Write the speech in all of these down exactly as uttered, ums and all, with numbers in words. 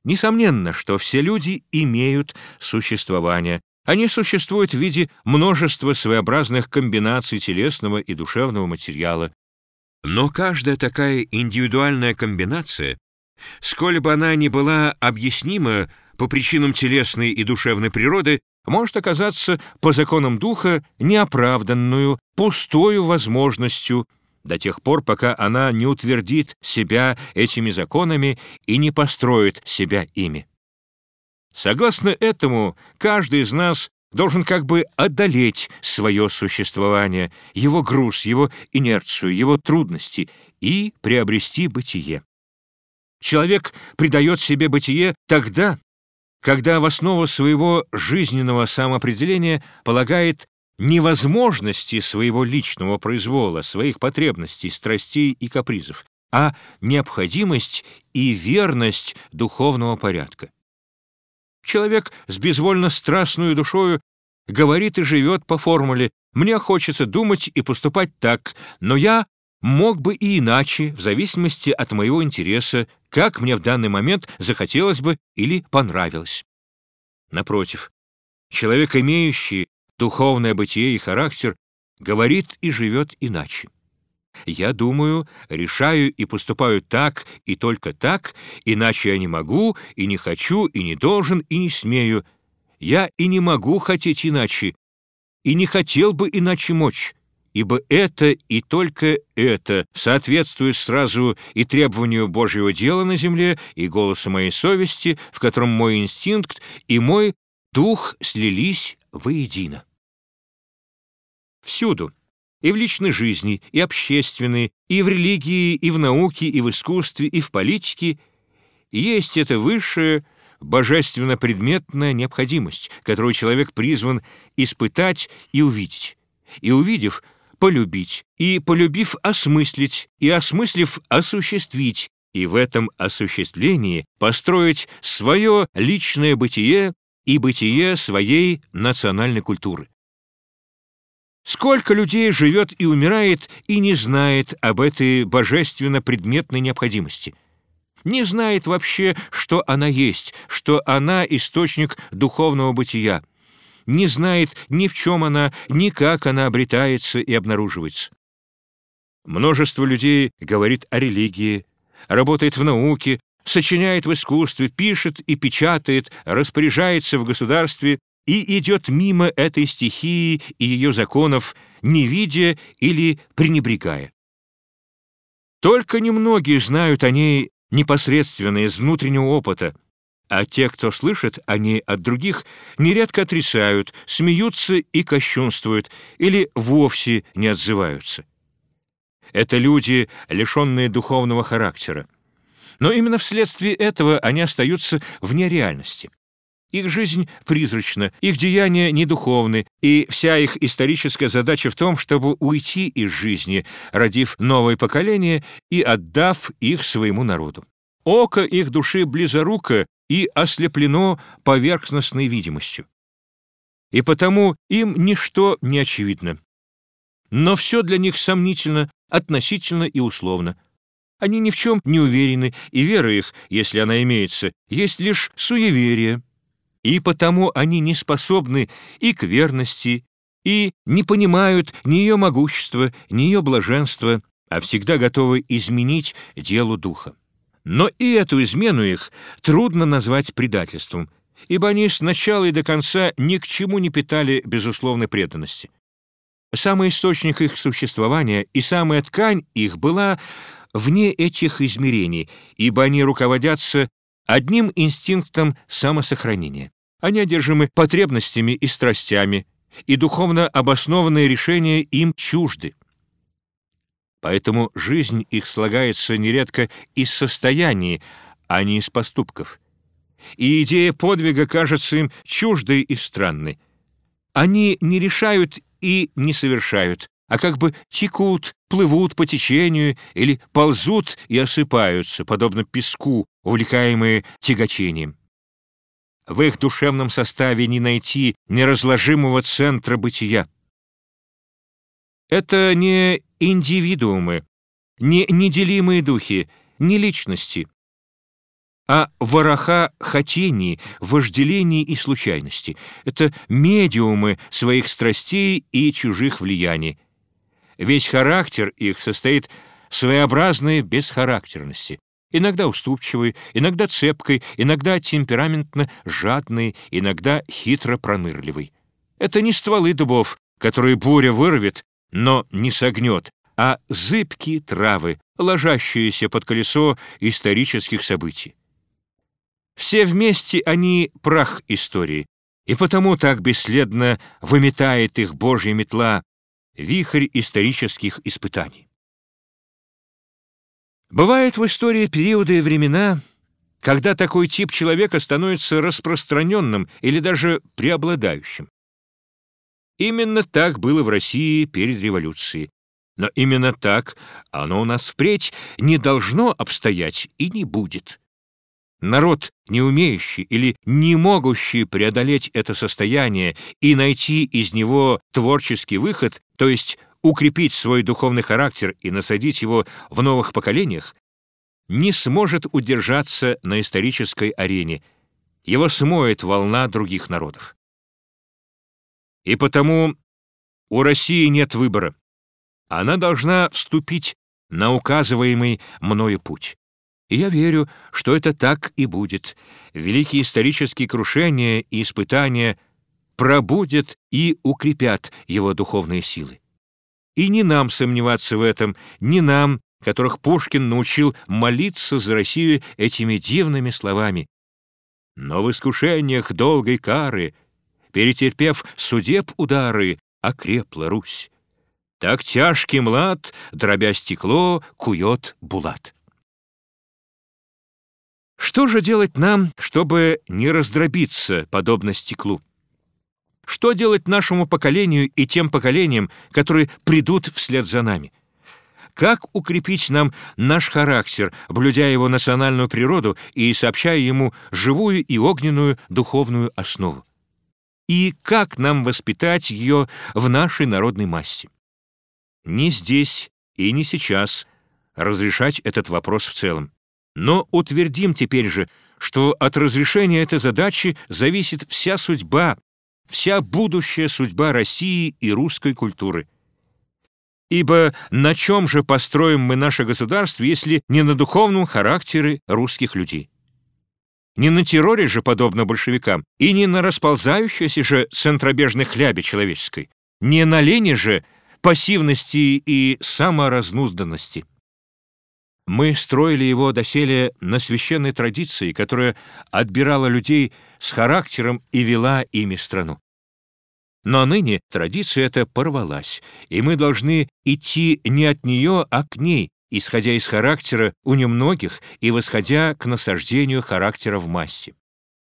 Несомненно, что все люди имеют существование. Они существуют в виде множества своеобразных комбинаций телесного и душевного материала. Но каждая такая индивидуальная комбинация, сколь бы она ни была объяснима по причинам телесной и душевной природы, может оказаться по законам духа неоправданную, пустою возможностью, до тех пор, пока она не утвердит себя этими законами и не построит себя ими. Согласно этому, каждый из нас должен как бы одолеть свое существование, его груз, его инерцию, его трудности и приобрести бытие. Человек придает себе бытие тогда, когда в основу своего жизненного самоопределения полагает невозможности своего личного произвола, своих потребностей, страстей и капризов, а необходимость и верность духовного порядка. Человек с безвольно страстной душою говорит и живет по формуле «мне хочется думать и поступать так, но я мог бы и иначе, в зависимости от моего интереса, как мне в данный момент захотелось бы или понравилось». Напротив, человек, имеющий духовное бытие и характер, говорит и живет иначе. «Я думаю, решаю и поступаю так и только так, иначе я не могу, и не хочу, и не должен, и не смею. Я и не могу хотеть иначе, и не хотел бы иначе мочь, ибо это и только это соответствует сразу и требованию Божьего дела на земле, и голосу моей совести, в котором мой инстинкт и мой дух слились воедино». Всюду, и в личной жизни, и общественной, и в религии, и в науке, и в искусстве, и в политике есть эта высшая божественно-предметная необходимость, которую человек призван испытать и увидеть, и, увидев, полюбить, и, полюбив, осмыслить, и, осмыслив, осуществить, и в этом осуществлении построить свое личное бытие и бытие своей национальной культуры. Сколько людей живет и умирает и не знает об этой божественно-предметной необходимости, не знает вообще, что она есть, что она источник духовного бытия, не знает ни в чем она, ни как она обретается и обнаруживается. Множество людей говорит о религии, работает в науке, сочиняет в искусстве, пишет и печатает, распоряжается в государстве и идет мимо этой стихии и ее законов, не видя или пренебрегая. Только немногие знают о ней непосредственно из внутреннего опыта, а те, кто слышит о ней от других, нередко отрицают, смеются и кощунствуют или вовсе не отзываются. Это люди, лишенные духовного характера. Но именно вследствие этого они остаются вне реальности. Их жизнь призрачна, их деяния недуховны, и вся их историческая задача в том, чтобы уйти из жизни, родив новое поколение и отдав их своему народу. Око их души близоруко и ослеплено поверхностной видимостью. И потому им ничто не очевидно. Но все для них сомнительно, относительно и условно. Они ни в чем не уверены, и вера их, если она имеется, есть лишь суеверие. И потому они не способны и к верности, и не понимают ни ее могущества, ни ее блаженства, а всегда готовы изменить делу духа. Но и эту измену их трудно назвать предательством, ибо они с начала и до конца ни к чему не питали безусловной преданности. Самый источник их существования и самая ткань их была вне этих измерений, ибо они руководятся одним инстинктом самосохранения. Они одержимы потребностями и страстями, и духовно обоснованные решения им чужды. Поэтому жизнь их слагается нередко из состояний, а не из поступков. И идея подвига кажется им чуждой и странной. Они не решают и не совершают, а как бы текут, плывут по течению или ползут и осыпаются, подобно песку, увлекаемые тяготением. В их душевном составе не найти неразложимого центра бытия. Это не индивидуумы, не неделимые духи, не личности. а вораха хотений, вожделений и случайности. Это медиумы своих страстей и чужих влияний. Весь характер их состоит в своеобразной бесхарактерности, иногда уступчивой, иногда цепкой, иногда темпераментно жадной, иногда хитро пронырливой. Это не стволы дубов, которые буря вырвет, но не согнет, а зыбкие травы, ложащиеся под колесо исторических событий. Все вместе они — прах истории, и потому так бесследно выметает их Божья метла, вихрь исторических испытаний. Бывают в истории периоды и времена, когда такой тип человека становится распространенным или даже преобладающим. Именно так было в России перед революцией. Но именно так оно у нас впредь не должно обстоять и не будет. Народ, не умеющий или не могущий преодолеть это состояние и найти из него творческий выход, то есть укрепить свой духовный характер и насадить его в новых поколениях, не сможет удержаться на исторической арене, его смоет волна других народов. И потому у России нет выбора. Она должна вступить на указываемый мною путь. И я верю, что это так и будет. Великие исторические крушения и испытания пробудят и укрепят его духовные силы. И не нам сомневаться в этом, не нам, которых Пушкин научил молиться за Россию этими дивными словами. Но в искушениях долгой кары, перетерпев судеб удары, окрепла Русь. Так тяжкий млад, дробя стекло, кует булат. Что же делать нам, чтобы не раздробиться, подобно стеклу? Что делать нашему поколению и тем поколениям, которые придут вслед за нами? Как укрепить нам наш характер, блюдя его национальную природу и сообщая ему живую и огненную духовную основу? И как нам воспитать ее в нашей народной массе? Не здесь и не сейчас разрешать этот вопрос в целом. Но утвердим теперь же, что от разрешения этой задачи зависит вся судьба, вся будущая судьба России и русской культуры. Ибо на чем же построим мы наше государство, если не на духовном характере русских людей? Не на терроре же, подобно большевикам, и не на расползающейся же центробежной хлябе человеческой, не на лени же, пассивности и саморазнузданности. Мы строили его доселе на священной традиции, которая отбирала людей с характером и вела ими страну. Но ныне традиция эта порвалась, и мы должны идти не от нее, а к ней, исходя из характера у немногих и восходя к насаждению характера в массе.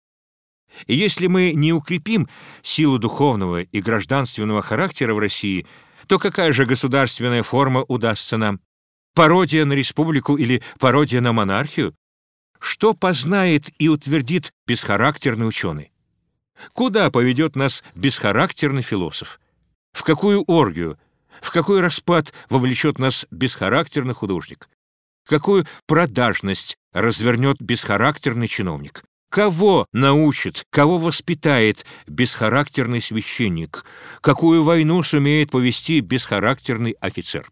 И если мы не укрепим силу духовного и гражданственного характера в России, то какая же государственная форма удастся нам? Пародия на республику или пародия на монархию? Что познает и утвердит бесхарактерный ученый? Куда поведет нас бесхарактерный философ? В какую оргию, в какой распад вовлечет нас бесхарактерный художник? Какую продажность развернет бесхарактерный чиновник? Кого научит, кого воспитает бесхарактерный священник? Какую войну сумеет повести бесхарактерный офицер?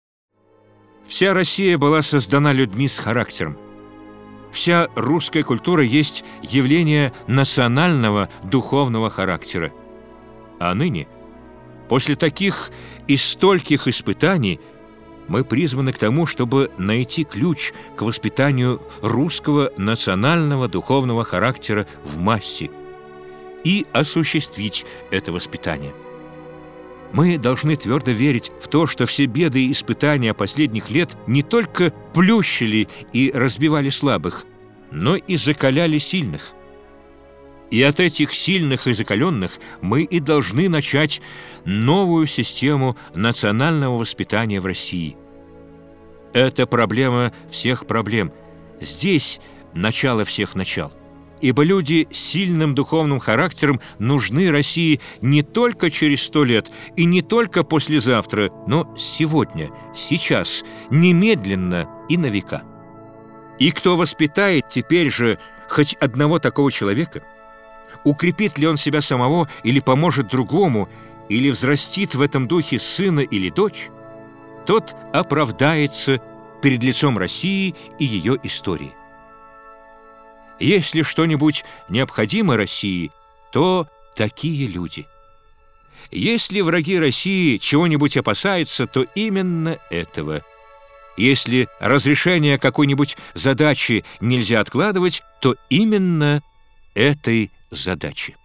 Вся Россия была создана людьми с характером. Вся русская культура есть явление национального духовного характера. А ныне, после таких и стольких испытаний, мы призваны к тому, чтобы найти ключ к воспитанию русского национального духовного характера в массе и осуществить это воспитание. Мы должны твердо верить в то, что все беды и испытания последних лет не только плющили и разбивали слабых, но и закаляли сильных. И от этих сильных и закаленных мы и должны начать новую систему национального воспитания в России. Это проблема всех проблем. Здесь начало всех начал. Ибо люди с сильным духовным характером нужны России не только через сто лет и не только послезавтра, но сегодня, сейчас, немедленно и на века. И кто воспитает теперь же хоть одного такого человека, укрепит ли он себя самого или поможет другому, или взрастит в этом духе сына или дочь, тот оправдается перед лицом России и ее истории. Если что-нибудь необходимо России, то такие люди. Если враги России чего-нибудь опасаются, то именно этого. Если разрешение какой-нибудь задачи нельзя откладывать, то именно этой задачи.